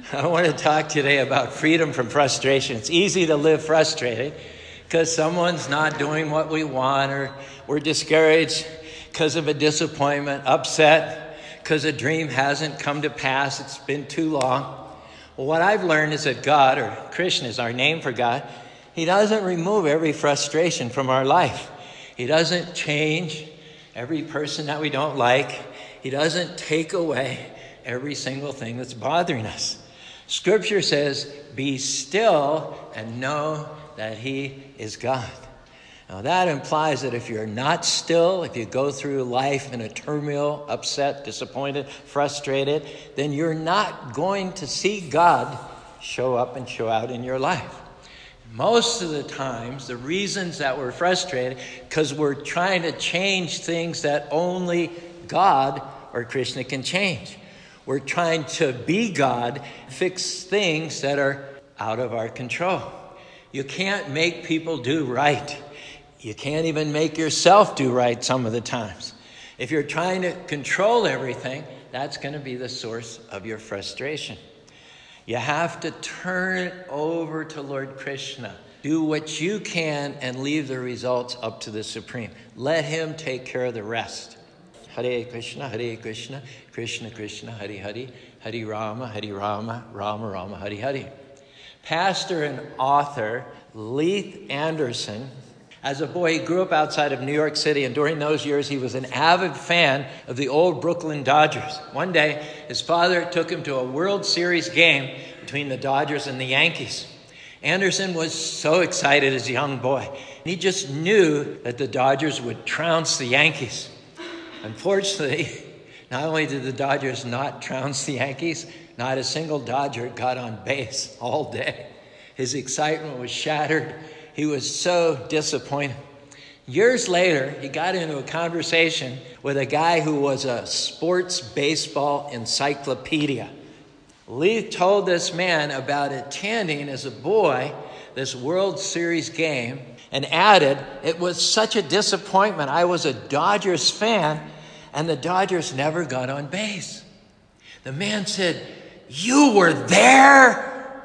I want to talk today about freedom from frustration. It's easy to live frustrated because someone's not doing what we want, or we're discouraged because of a disappointment, upset because a dream hasn't come to pass. It's been too long. Well, what I've learned is that God, or Krishna is our name for God, He doesn't remove every frustration from our life. He doesn't change every person that we don't like. He doesn't take away every single thing that's bothering us. Scripture says, be still and know that He is God. Now that implies that if you're not still, if you go through life in a turmoil, upset, disappointed, frustrated, then you're not going to see God show up and show out in your life. Most of the times, the reasons that we're frustrated, because we're trying to change things that only God or Krishna can change. We're trying to be God, fix things that are out of our control. You can't make people do right. You can't even make yourself do right some of the times. If you're trying to control everything, that's going to be the source of your frustration. You have to turn it over to Lord Krishna. Do what you can and leave the results up to the Supreme. Let Him take care of the rest. Hare Krishna, Krishna Krishna, Hare Hare, Hare Rama, Rama Rama, Hare Hare. Pastor and author Leith Anderson, as a boy, he grew up outside of New York City, and during those years, he was an avid fan of the old Brooklyn Dodgers. One day, his father took him to a World Series game between the Dodgers and the Yankees. Anderson was so excited as a young boy. He just knew that the Dodgers would trounce the Yankees. Unfortunately, not only did the Dodgers not trounce the Yankees, not a single Dodger got on base all day. His excitement was shattered. He was so disappointed. Years later, he got into a conversation with a guy who was a sports baseball encyclopedia. Leith told this man about attending as a boy this World Series game and added, it was such a disappointment. I was a Dodgers fan and the Dodgers never got on base. The man said, you were there?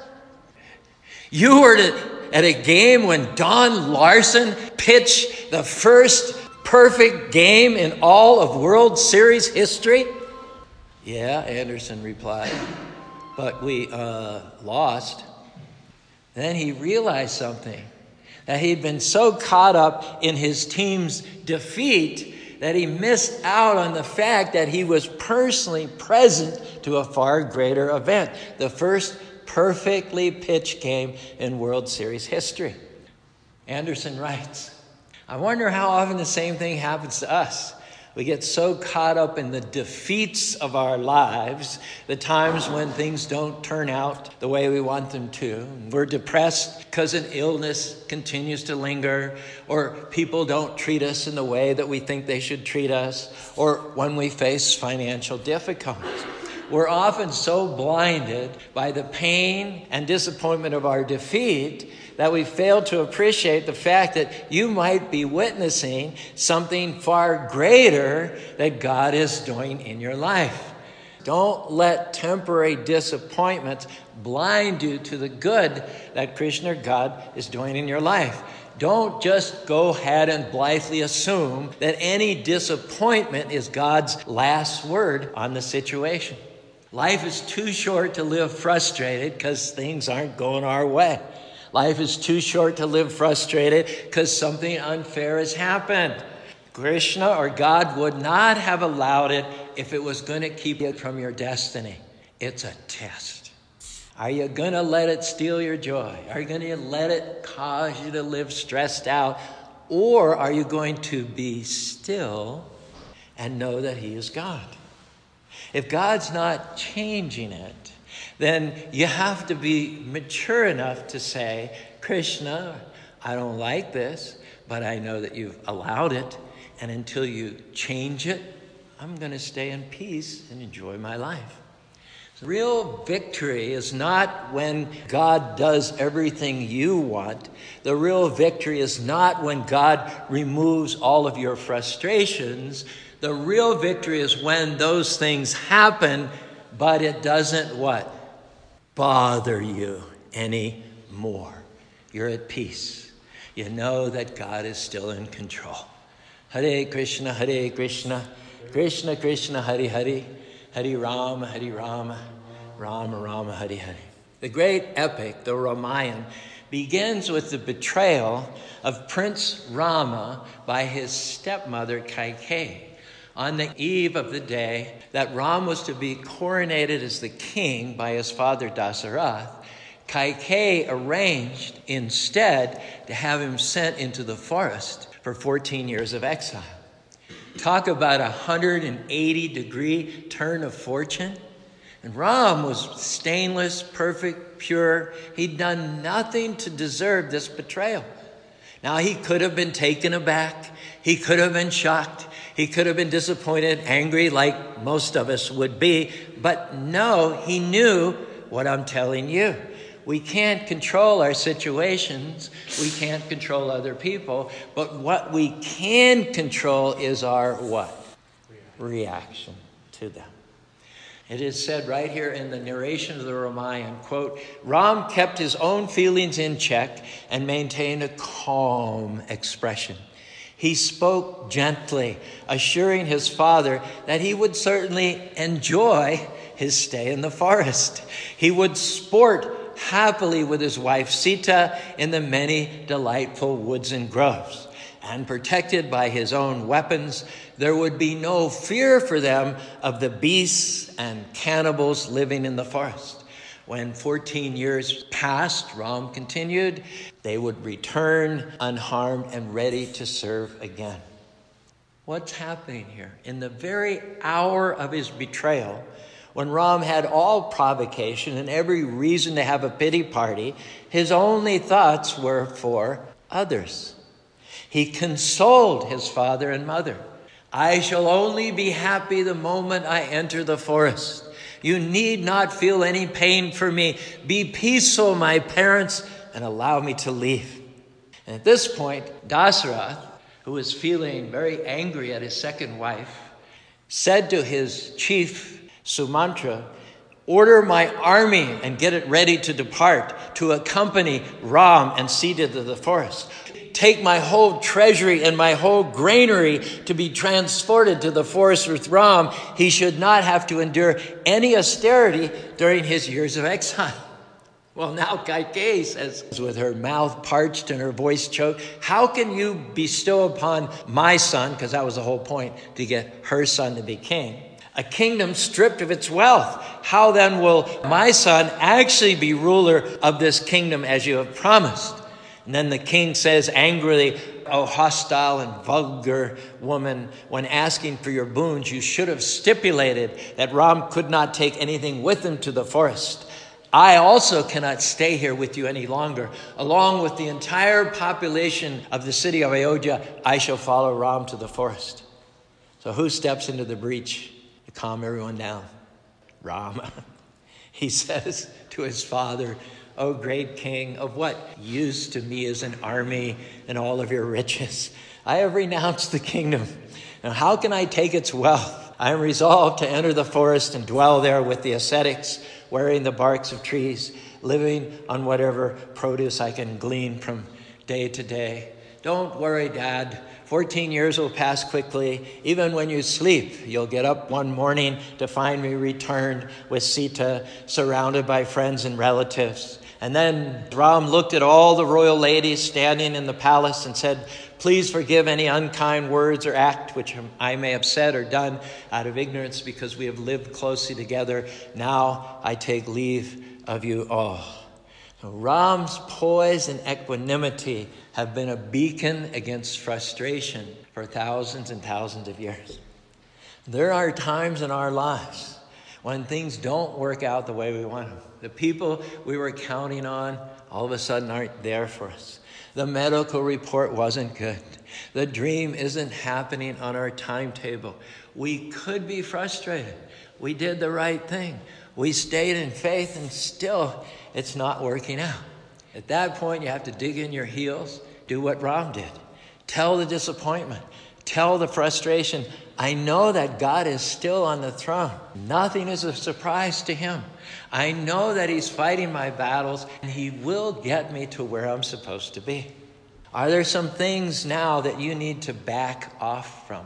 You were at a game when Don Larson pitched the first perfect game in all of World Series history? Yeah, Anderson replied, but we lost. Then he realized something, that he'd been so caught up in his team's defeat that he missed out on the fact that he was personally present to a far greater event, the first perfectly pitched game in World Series history. Anderson writes, I wonder how often the same thing happens to us. We get so caught up in the defeats of our lives, the times when things don't turn out the way we want them to. We're depressed because an illness continues to linger, or people don't treat us in the way that we think they should treat us, or when we face financial difficulties. We're often so blinded by the pain and disappointment of our defeat that we fail to appreciate the fact that you might be witnessing something far greater that God is doing in your life. Don't let temporary disappointments blind you to the good that Krishna, God, is doing in your life. Don't just go ahead and blithely assume that any disappointment is God's last word on the situation. Life is too short to live frustrated because things aren't going our way. Life is too short to live frustrated because something unfair has happened. Krishna or God would not have allowed it if it was going to keep you from your destiny. It's a test. Are you going to let it steal your joy? Are you going to let it cause you to live stressed out? Or are you going to be still and know that He is God? If God's not changing it, then you have to be mature enough to say, Krishna, I don't like this, but I know that you've allowed it. And until you change it, I'm going to stay in peace and enjoy my life. So real victory is not when God does everything you want. The real victory is not when God removes all of your frustrations. The real victory is when those things happen, but it doesn't what? bother you anymore. You're at peace. You know that God is still in control. Hare Krishna, Krishna Krishna, Hare Hare, Hare Rama, Rama Rama, Hare Hare. The great epic, the Ramayana, begins with the betrayal of Prince Rama by his stepmother Kaikeyi. On the eve of the day that Ram was to be coronated as the king by his father Dasarath, Kaikeyi arranged instead to have him sent into the forest for 14 years of exile. Talk about a 180-degree turn of fortune. And Ram was stainless, perfect, pure. He'd done nothing to deserve this betrayal. Now, he could have been taken aback. He could have been shocked. He could have been disappointed, angry, like most of us would be. But no, he knew what I'm telling you. We can't control our situations. We can't control other people. But what we can control is our what? Reaction to them. It is said right here in the narration of the Ramayana, quote, Ram kept his own feelings in check and maintained a calm expression. He spoke gently, assuring his father that he would certainly enjoy his stay in the forest. He would sport happily with his wife Sita in the many delightful woods and groves. And protected by his own weapons, there would be no fear for them of the beasts and cannibals living in the forest. When 14 years passed, Ram continued, they would return unharmed and ready to serve again. What's happening here? In the very hour of his betrayal, when Ram had all provocation and every reason to have a pity party, his only thoughts were for others. He consoled his father and mother. I shall only be happy the moment I enter the forest. You need not feel any pain for me. Be peaceful, my parents, and allow me to leave. And at this point, Dasarath, who was feeling very angry at his second wife, said to his chief, Sumantra, order my army and get it ready to depart to accompany Ram and Sita to the forest. Take my whole treasury and my whole granary to be transported to the forest with Ram. He should not have to endure any austerity during his years of exile. Well, now Kaikeyi says, with her mouth parched and her voice choked, how can you bestow upon my son, because that was the whole point, to get her son to be king, a kingdom stripped of its wealth? How then will my son actually be ruler of this kingdom as you have promised? And then the king says angrily, O hostile and vulgar woman, when asking for your boons, you should have stipulated that Ram could not take anything with him to the forest. I also cannot stay here with you any longer. Along with the entire population of the city of Ayodhya, I shall follow Ram to the forest. So who steps into the breach to calm everyone down? Rama. He says to his father, O great king, of what use to me is an army and all of your riches? I have renounced the kingdom. Now how can I take its wealth? I am resolved to enter the forest and dwell there with the ascetics, wearing the barks of trees, living on whatever produce I can glean from day to day. Don't worry, Dad. 14 years will pass quickly. Even when you sleep, you'll get up one morning to find me returned with Sita, surrounded by friends and relatives. And then Ram looked at all the royal ladies standing in the palace and said, please forgive any unkind words or act which I may have said or done out of ignorance, because we have lived closely together. Now I take leave of you all. Ram's poise and equanimity have been a beacon against frustration for thousands and thousands of years. There are times in our lives when things don't work out the way we want them. The people we were counting on all of a sudden aren't there for us. The medical report wasn't good. The dream isn't happening on our timetable. We could be frustrated. We did the right thing. We stayed in faith, and still it's not working out. At that point, you have to dig in your heels, do what Ram did. Tell the disappointment. Tell the frustration, I know that God is still on the throne. Nothing is a surprise to him. I know that he's fighting my battles, and he will get me to where I'm supposed to be. Are there some things now that you need to back off from?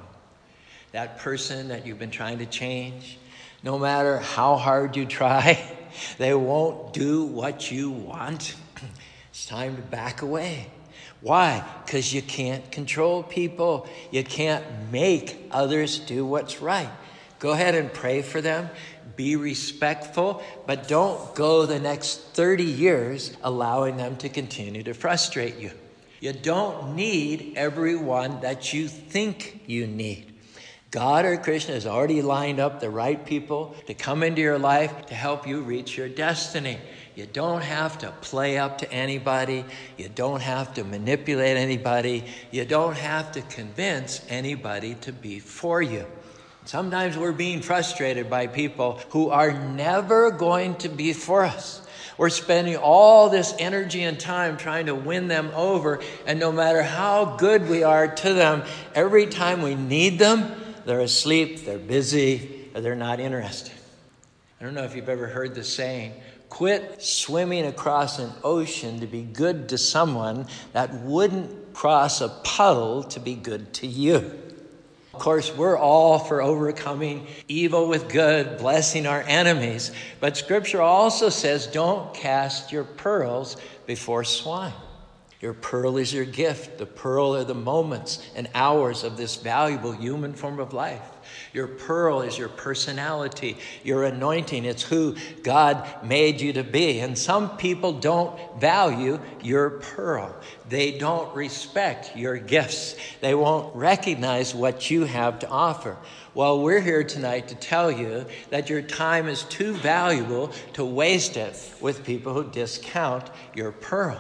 That person that you've been trying to change, no matter how hard you try, they won't do what you want. It's time to back away. Why? Because you can't control people. You can't make others do what's right. Go ahead and pray for them. Be respectful, but don't go the next 30 years allowing them to continue to frustrate you. You don't need everyone that you think you need. God or Krishna has already lined up the right people to come into your life to help you reach your destiny. You don't have to play up to anybody. You don't have to manipulate anybody. You don't have to convince anybody to be for you. Sometimes we're being frustrated by people who are never going to be for us. We're spending all this energy and time trying to win them over, and no matter how good we are to them, every time we need them, they're asleep, they're busy, or they're not interested. I don't know if you've ever heard the saying, quit swimming across an ocean to be good to someone that wouldn't cross a puddle to be good to you. Of course, we're all for overcoming evil with good, blessing our enemies. But Scripture also says, don't cast your pearls before swine. Your pearl is your gift. The pearl are the moments and hours of this valuable human form of life. Your pearl is your personality, your anointing. It's who God made you to be. And some people don't value your pearl. They don't respect your gifts. They won't recognize what you have to offer. Well, we're here tonight to tell you that your time is too valuable to waste it with people who discount your pearl.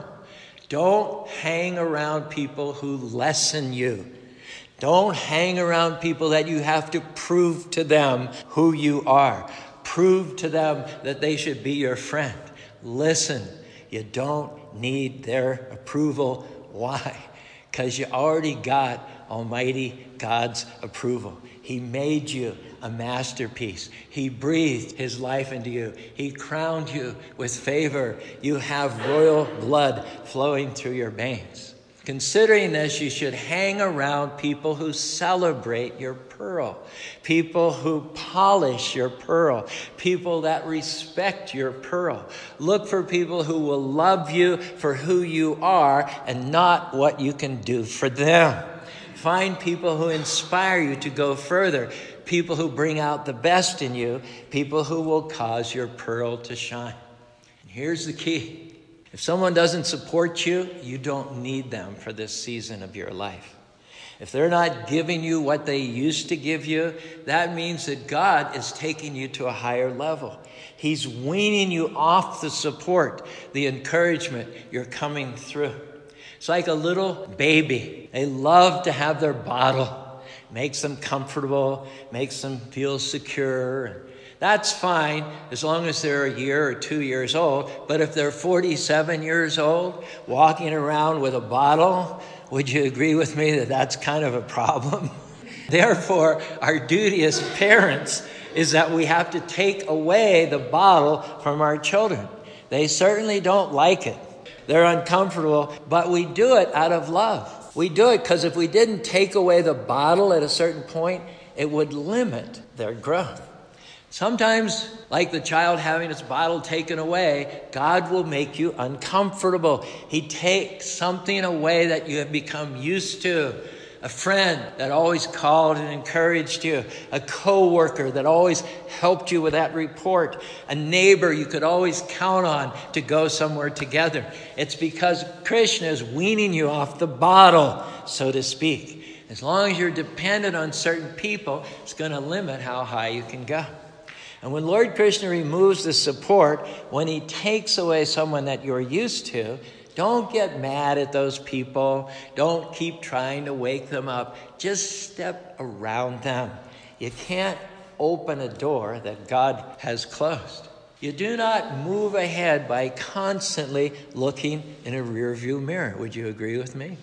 Don't hang around people who lessen you. Don't hang around people that you have to prove to them who you are. Prove to them that they should be your friend. Listen, you don't need their approval. Why? Because you already got Almighty God's approval. He made you a masterpiece. He breathed his life into you. He crowned you with favor. You have royal blood flowing through your veins. Considering this, you should hang around people who celebrate your pearl, people who polish your pearl, people that respect your pearl. Look for people who will love you for who you are and not what you can do for them. Find people who inspire you to go further, people who bring out the best in you, people who will cause your pearl to shine. And here's the key. If someone doesn't support you, you don't need them for this season of your life. If they're not giving you what they used to give you, that means that God is taking you to a higher level. He's weaning you off the support, the encouragement you're coming through. It's like a little baby. They love to have their bottle. Makes them comfortable, makes them feel secure. That's fine as long as they're a year or 2 years old. But if they're 47 years old, walking around with a bottle, would you agree with me that that's kind of a problem? Therefore, our duty as parents is that we have to take away the bottle from our children. They certainly don't like it. They're uncomfortable, but we do it out of love. We do it because if we didn't take away the bottle at a certain point, it would limit their growth. Sometimes, like the child having its bottle taken away, God will make you uncomfortable. He takes something away that you have become used to. A friend that always called and encouraged you. A coworker that always helped you with that report. A neighbor you could always count on to go somewhere together. It's because Krishna is weaning you off the bottle, so to speak. As long as you're dependent on certain people, it's going to limit how high you can go. And when Lord Krishna removes the support, when he takes away someone that you're used to, don't get mad at those people. Don't keep trying to wake them up. Just step around them. You can't open a door that God has closed. You do not move ahead by constantly looking in a rearview mirror. Would you agree with me?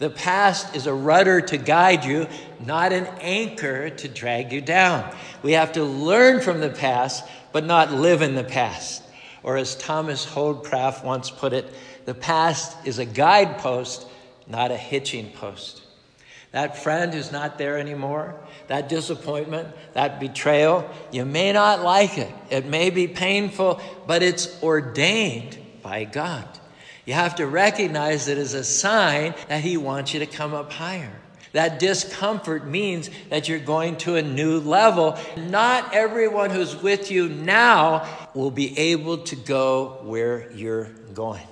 The past is a rudder to guide you, not an anchor to drag you down. We have to learn from the past, but not live in the past. Or as Thomas Holdcraft once put it, the past is a guidepost, not a hitching post. That friend who's not there anymore, that disappointment, that betrayal, you may not like it. It may be painful, but it's ordained by God. You have to recognize it as a sign that he wants you to come up higher. That discomfort means that you're going to a new level. Not everyone who's with you now will be able to go where you're going.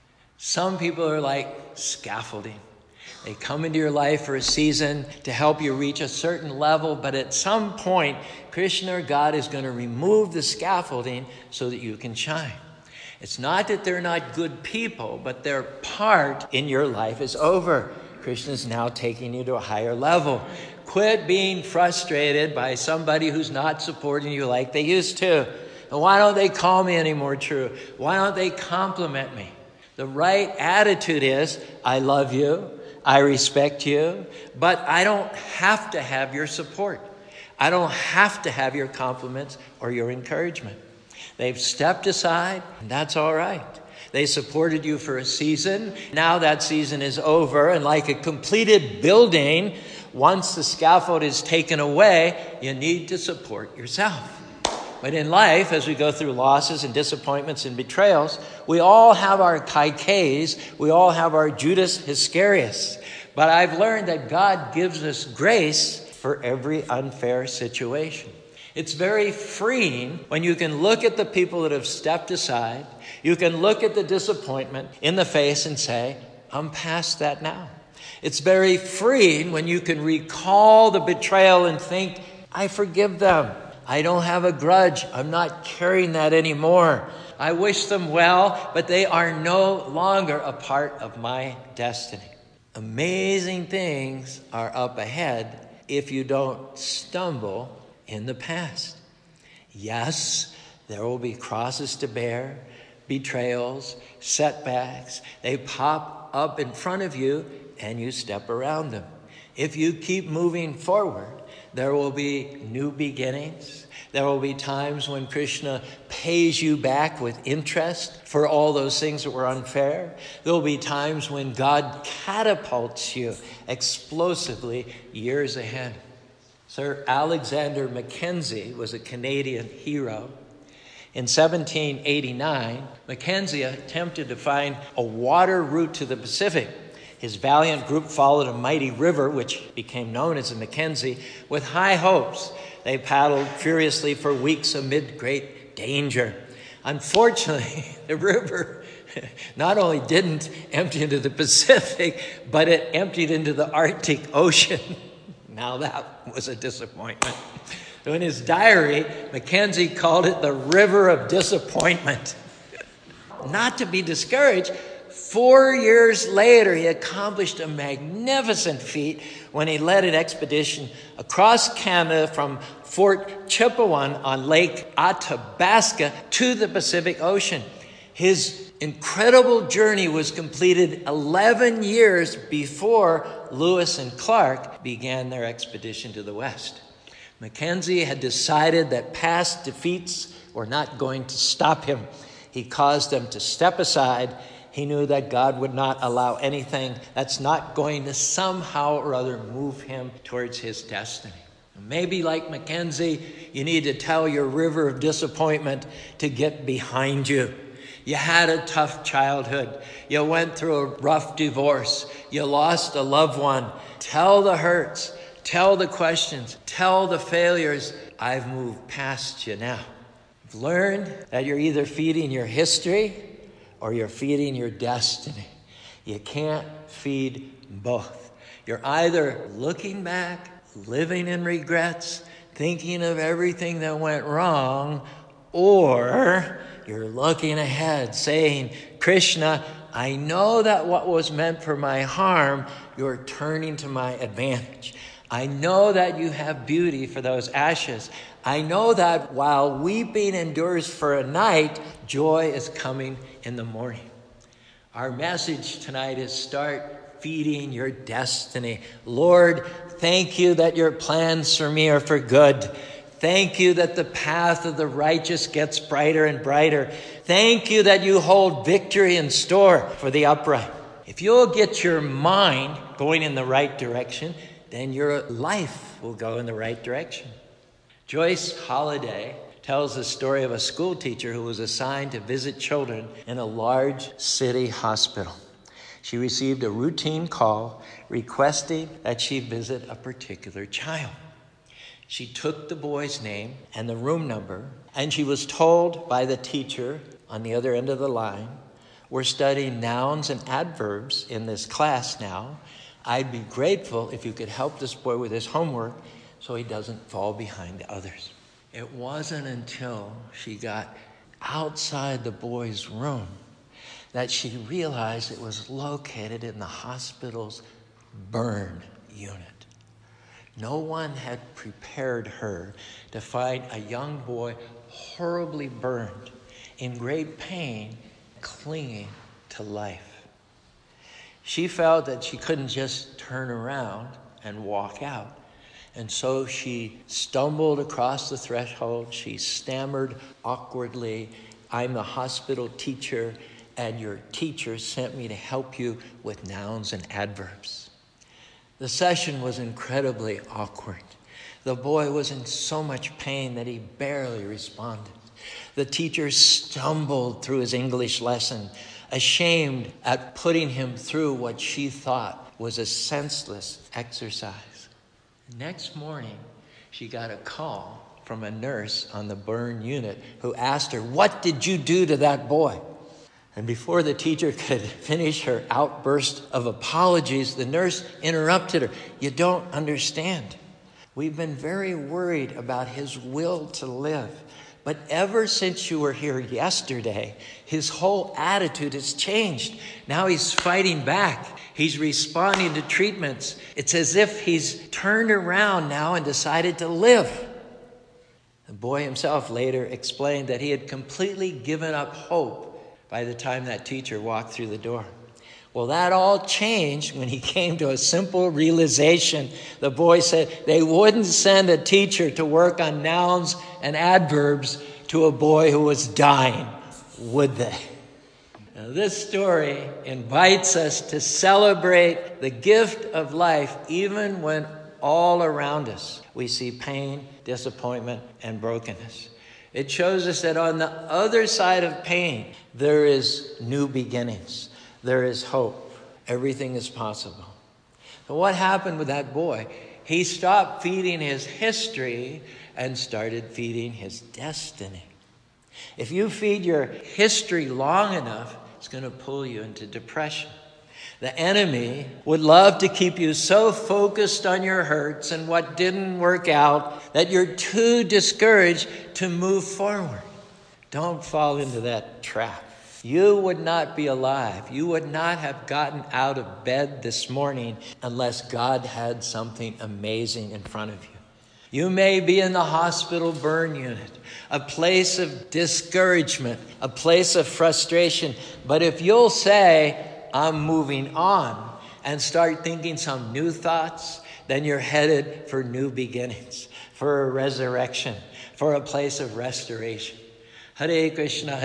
Some people are like scaffolding. They come into your life for a season to help you reach a certain level, but at some point, Krishna or God is going to remove the scaffolding so that you can shine. It's not that they're not good people, but their part in your life is over. Krishna is now taking you to a higher level. Quit being frustrated by somebody who's not supporting you like they used to. And why don't they call me any more true? Why don't they compliment me? The right attitude is, I love you, I respect you, but I don't have to have your support. I don't have to have your compliments or your encouragement. They've stepped aside, and that's all right. They supported you for a season. Now that season is over, and like a completed building, once the scaffold is taken away, you need to support yourself. But in life, as we go through losses and disappointments and betrayals, we all have our Kaikeis, we all have our Judas Iscariot. But I've learned that God gives us grace for every unfair situation. It's very freeing when you can look at the people that have stepped aside, you can look at the disappointment in the face and say, I'm past that now. It's very freeing when you can recall the betrayal and think, I forgive them. I don't have a grudge. I'm not carrying that anymore. I wish them well, but they are no longer a part of my destiny. Amazing things are up ahead if you don't stumble in the past. Yes, there will be crosses to bear, betrayals, setbacks. They pop up in front of you and you step around them. If you keep moving forward, there will be new beginnings. There will be times when Krishna pays you back with interest for all those things that were unfair. There will be times when God catapults you explosively years ahead. Sir Alexander Mackenzie was a Canadian hero. In 1789, Mackenzie attempted to find a water route to the Pacific. His valiant group followed a mighty river, which became known as the Mackenzie, with high hopes. They paddled furiously for weeks amid great danger. Unfortunately, the river not only didn't empty into the Pacific, but it emptied into the Arctic Ocean. Now that was a disappointment. So in his diary, Mackenzie called it the River of Disappointment. Not to be discouraged, 4 years later, he accomplished a magnificent feat when he led an expedition across Canada from Fort Chipewyan on Lake Athabasca to the Pacific Ocean. His incredible journey was completed 11 years before Lewis and Clark began their expedition to the west. Mackenzie had decided that past defeats were not going to stop him. He caused them to step aside. He knew that God would not allow anything that's not going to somehow or other move him towards his destiny. Maybe like Mackenzie, you need to tell your river of disappointment to get behind you. You had a tough childhood. You went through a rough divorce. You lost a loved one. Tell the hurts. Tell the questions. Tell the failures. I've moved past you now. I've learned that you're either feeding your history or you're feeding your destiny. You can't feed both. You're either looking back, living in regrets, thinking of everything that went wrong, or you're looking ahead, saying, Krishna, I know that what was meant for my harm, you're turning to my advantage. I know that you have beauty for those ashes. I know that while weeping endures for a night, joy is coming in the morning. Our message tonight is start feeding your destiny. Lord, thank you that your plans for me are for good. Thank you that the path of the righteous gets brighter and brighter. Thank you that you hold victory in store for the upright. If you'll get your mind going in the right direction, then your life will go in the right direction. Joyce Holiday tells the story of a school teacher who was assigned to visit children in a large city hospital. She received a routine call requesting that she visit a particular child. She took the boy's name and the room number, and she was told by the teacher on the other end of the line, "We're studying nouns and adverbs in this class now. I'd be grateful if you could help this boy with his homework so he doesn't fall behind the others." It wasn't until she got outside the boy's room that she realized it was located in the hospital's burn unit. No one had prepared her to find a young boy horribly burned, in great pain, clinging to life. She felt that she couldn't just turn around and walk out. And so she stumbled across the threshold. She stammered awkwardly, "I'm the hospital teacher, and your teacher sent me to help you with nouns and adverbs." The session was incredibly awkward. The boy was in so much pain that he barely responded. The teacher stumbled through his English lesson, ashamed at putting him through what she thought was a senseless exercise. Next morning, she got a call from a nurse on the burn unit who asked her, "What did you do to that boy?" And before the teacher could finish her outburst of apologies, the nurse interrupted her. "You don't understand. We've been very worried about his will to live. But ever since you were here yesterday, his whole attitude has changed. Now he's fighting back. He's responding to treatments. It's as if he's turned around now and decided to live." The boy himself later explained that he had completely given up hope by the time that teacher walked through the door. Well, that all changed when he came to a simple realization. The boy said they wouldn't send a teacher to work on nouns and adverbs to a boy who was dying, would they? Now, this story invites us to celebrate the gift of life even when all around us we see pain, disappointment, and brokenness. It shows us that on the other side of pain, there is new beginnings. There is hope. Everything is possible. So what happened with that boy? He stopped feeding his history and started feeding his destiny. If you feed your history long enough, it's going to pull you into depression. The enemy would love to keep you so focused on your hurts and what didn't work out that you're too discouraged to move forward. Don't fall into that trap. You would not be alive. You would not have gotten out of bed this morning unless God had something amazing in front of you. You may be in the hospital burn unit, a place of discouragement, a place of frustration. But if you'll say, "I'm moving on," and start thinking some new thoughts, then you're headed for new beginnings, for a resurrection, for a place of restoration. Hare Krishna,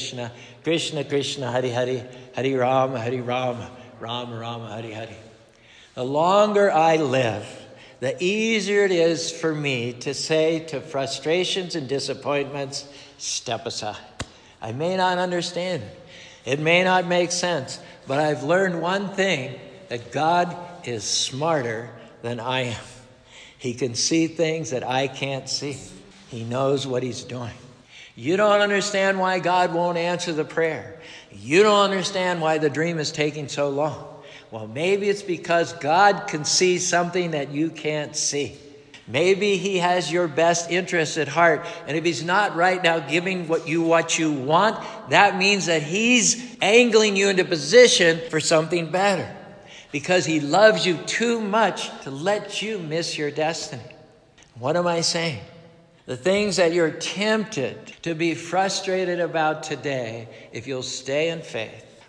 Krishna Krishna, Hare Hare, Hare Rama, Rama Rama, Hare Hare. The longer I live, the easier it is for me to say to frustrations and disappointments, "Step aside." I may not understand. It may not make sense. But I've learned one thing, that God is smarter than I am. He can see things that I can't see. He knows what he's doing. You don't understand why God won't answer the prayer. You don't understand why the dream is taking so long. Well, maybe it's because God can see something that you can't see. Maybe he has your best interests at heart. And if he's not right now giving what you want, that means that he's angling you into position for something better. Because he loves you too much to let you miss your destiny. What am I saying? The things that you're tempted to be frustrated about today, if you'll stay in faith,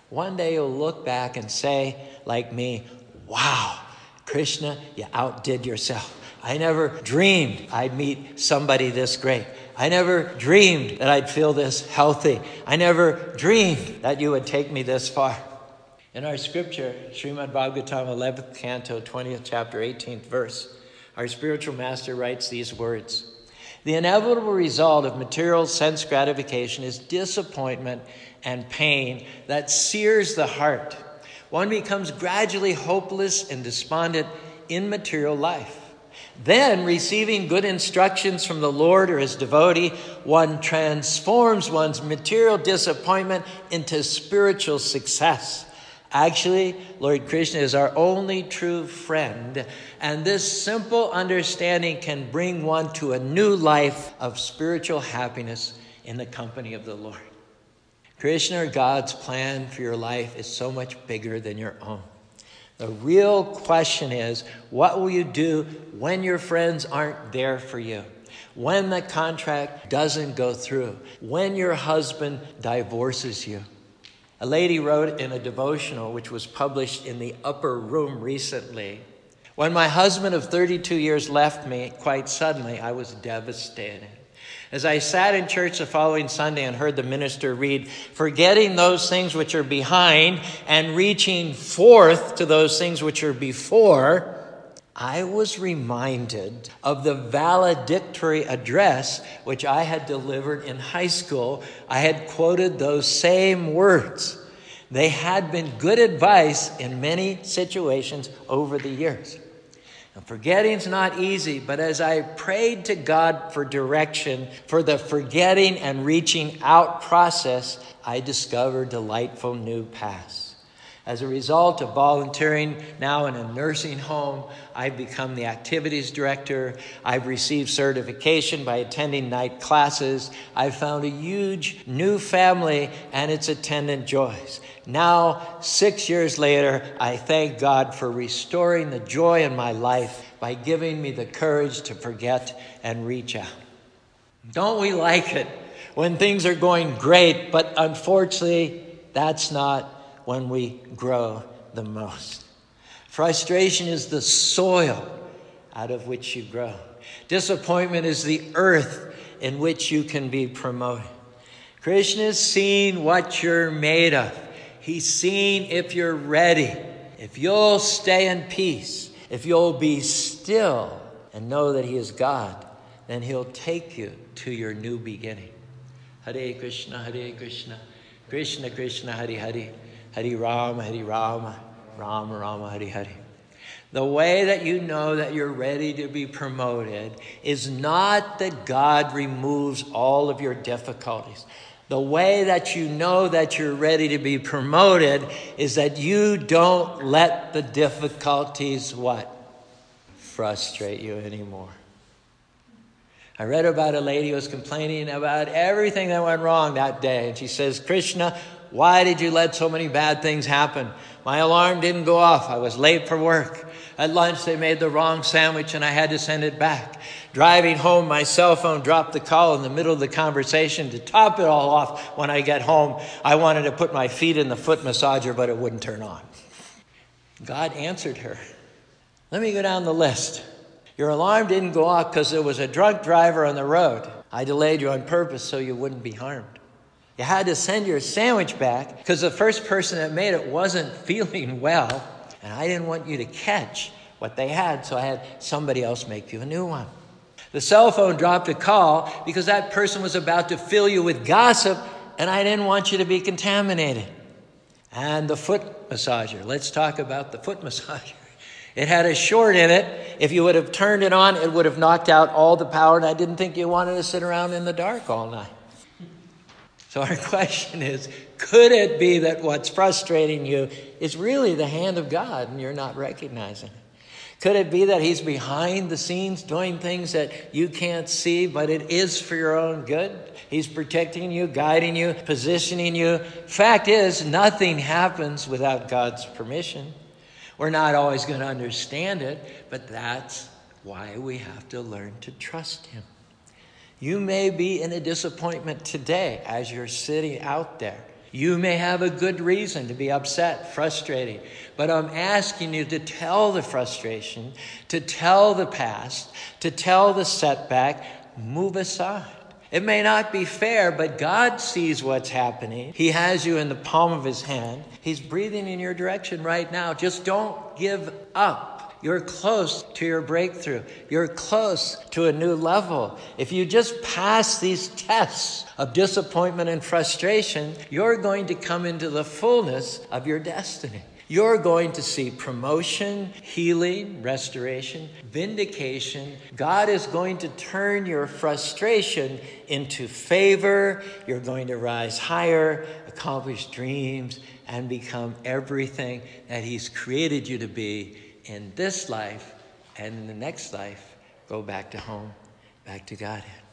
One day you'll look back and say, like me, wow, Krishna, you outdid yourself. I never dreamed I'd meet somebody this great. I never dreamed that I'd feel this healthy. I never dreamed that you would take me this far. In our scripture, Srimad Bhagavatam, 11th canto, 20th chapter, 18th verse, our spiritual master writes these words: the inevitable result of material sense gratification is disappointment and pain that sears the heart. One becomes gradually hopeless and despondent in material life. Then, receiving good instructions from the Lord or his devotee, one transforms one's material disappointment into spiritual success. Actually, Lord Krishna is our only true friend, and this simple understanding can bring one to a new life of spiritual happiness in the company of the Lord. Krishna, or God's plan for your life, is so much bigger than your own. The real question is, what will you do when your friends aren't there for you? When the contract doesn't go through? When your husband divorces you? A lady wrote in a devotional which was published in the Upper Room recently, when my husband of 32 years left me quite suddenly, I was devastated. As I sat in church the following Sunday and heard the minister read, forgetting those things which are behind and reaching forth to those things which are before, I was reminded of the valedictory address which I had delivered in high school. I had quoted those same words. They had been good advice in many situations over the years. Now, forgetting's not easy, but as I prayed to God for direction for the forgetting and reaching out process, I discovered delightful new paths. As a result of volunteering now in a nursing home, I've become the activities director. I've received certification by attending night classes. I've found a huge new family and its attendant joys. Now, 6 years later, I thank God for restoring the joy in my life by giving me the courage to forget and reach out. Don't we like it when things are going great, but unfortunately, that's not when we grow the most. Frustration is the soil out of which you grow. Disappointment is the earth in which you can be promoted. Krishna's seen what you're made of. He's seen if you're ready, if you'll stay in peace, if you'll be still and know that he is God, then he'll take you to your new beginning. Hare Krishna, Krishna Krishna, Hare Hare, Hare Rama, Rama Rama, Hare Hare. The way that you know that you're ready to be promoted is not that God removes all of your difficulties. The way that you know that you're ready to be promoted is that you don't let the difficulties what? Frustrate you anymore. I read about a lady who was complaining about everything that went wrong that day. And she says, Krishna, why did you let so many bad things happen? My alarm didn't go off. I was late for work. At lunch, they made the wrong sandwich and I had to send it back. Driving home, my cell phone dropped the call in the middle of the conversation. To top it all off, when I get home, I wanted to put my feet in the foot massager, but it wouldn't turn on. God answered her. Let me go down the list. Your alarm didn't go off because there was a drunk driver on the road. I delayed you on purpose so you wouldn't be harmed. You had to send your sandwich back because the first person that made it wasn't feeling well, and I didn't want you to catch what they had, so I had somebody else make you a new one. The cell phone dropped a call because that person was about to fill you with gossip, and I didn't want you to be contaminated. And the foot massager. Let's talk about the foot massager. It had a short in it. If you would have turned it on, it would have knocked out all the power, and I didn't think you wanted to sit around in the dark all night. So our question is, could it be that what's frustrating you is really the hand of God and you're not recognizing it? Could it be that he's behind the scenes doing things that you can't see, but it is for your own good? He's protecting you, guiding you, positioning you. Fact is, nothing happens without God's permission. We're not always going to understand it, but that's why we have to learn to trust him. You may be in a disappointment today as you're sitting out there. You may have a good reason to be upset, frustrated, but I'm asking you to tell the frustration, to tell the past, to tell the setback, move aside. It may not be fair, but God sees what's happening. He has you in the palm of his hand. He's breathing in your direction right now. Just don't give up. You're close to your breakthrough. You're close to a new level. If you just pass these tests of disappointment and frustration, you're going to come into the fullness of your destiny. You're going to see promotion, healing, restoration, vindication. God is going to turn your frustration into favor. You're going to rise higher, accomplish dreams, and become everything that he's created you to be in this life and in the next life. Go back to home, back to Godhead.